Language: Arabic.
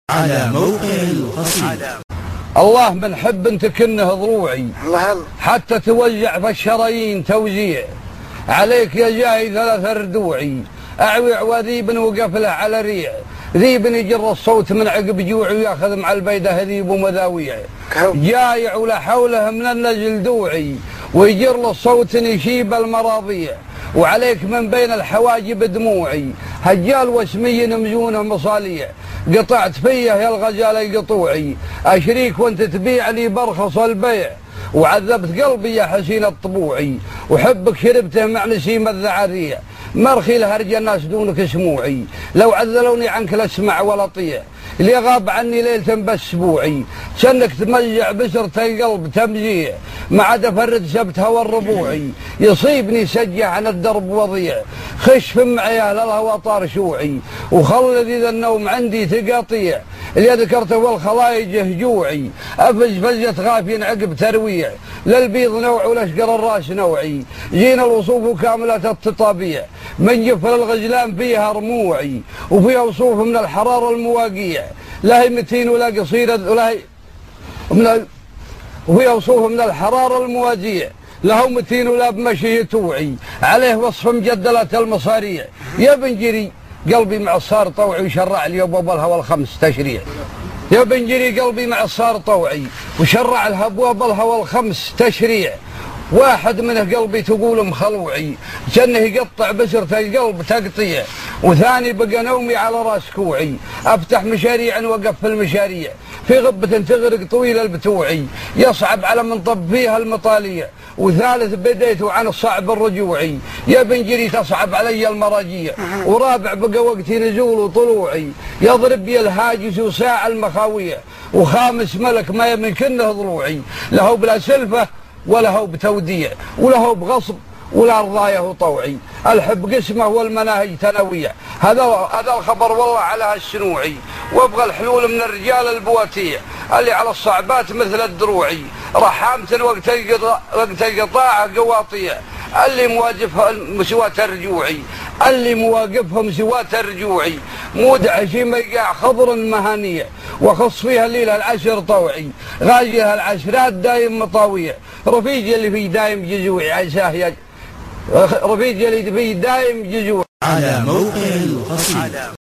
على موقع القصيد. الله من حب تكنه ضروعي الله حتى توجع في الشرايين توزيع عليك يا جاي ثلاث ردوعي أعوع وذيب وقف له على ريع ذيب يجر الصوت من عقب جوعي وياخذ مع البيدة هذيب ومذاويع جايع ولا حوله من النجل دوعي ويجر له الصوت يشيب المراضيع وعليك من بين الحواجب دموعي هجال وسمي مزونه مصاليع قطعت فيه يا الغزال قطوعي أشريك وانت تبيع لي برخص البيع وعذبت قلبي يا حسين الطبوعي وحبك شربته مع نسيم الذعريع مرخي لهرج الناس دونك سموعي لو عذلوني عنك لا اسمع ولا طيع اللي غاب عني ليلة باسبوعي شنك تمجع بسرة القلب تمجيع ما عاد افرد سبتها والربوعي يصيبني سجع عن الدرب وضيع خش في معيال الهوى طار شوعي وخلد اذا النوم عندي تقاطيع اللي ذكرته والخلايج هجوعي افز فزة غافين عقب ترويع للبيض نوع ولاشقر الراس نوعي جينا الوصوف كاملة التطابيع من جفر الغزلان فيها رموعي وفيها وصوف من الحرارة المواقيع لا هي متين ولا قصيرة ولا هي وفيها وصوف من الحرارة المواجيع له متين ولا بمشي توعي عليه وصف مجدلة المصاريع يا بنجري قلبي مع الصار طوعي وشرع لي ابواب الهوى الخمس تشريع يا بنجري قلبي مع الصار طوعي وشرع لها ابواب الهوى الخمس تشريع واحد منه قلبي تقول مخلوعي جنه يقطع بسرة القلب تقطيع وثاني بقى نومي على راس كوعي افتح مشاريع واقف في المشاريع في غبة تغرق طويل البتوعي يصعب على من طب فيها المطاليع وثالث بديت عن الصعب الرجوعي يا بنجري تصعب علي المراجيع ورابع بقى وقتي نزول وطلوعي يضرب بي الهاجس وساع المخاويع وخامس ملك ما يمكنه ضلوعي له بلا سلفه ولا هو بتوديع ولا هو بغصب ولا رضايه طوعي الحب قسمه والمناهج تنويع هذا الخبر والله على الشنوعي وابغى الحلول من الرجال البواتيع اللي على الصعبات مثل الدروعي رحامة وقت القطاع قواطيع اللي مواقفهم سواه الرجوعي اللي مواقفهم سواه الرجوعي مودع شي ميقع خضر مهانيع وخص فيها الليله العشر طوعي غاجيها العشرات دايم مطاويع رفيج اللي فيه دايم جزوعي عساه رفيج اللي فيه دايم جزوعي على موقع القصيد.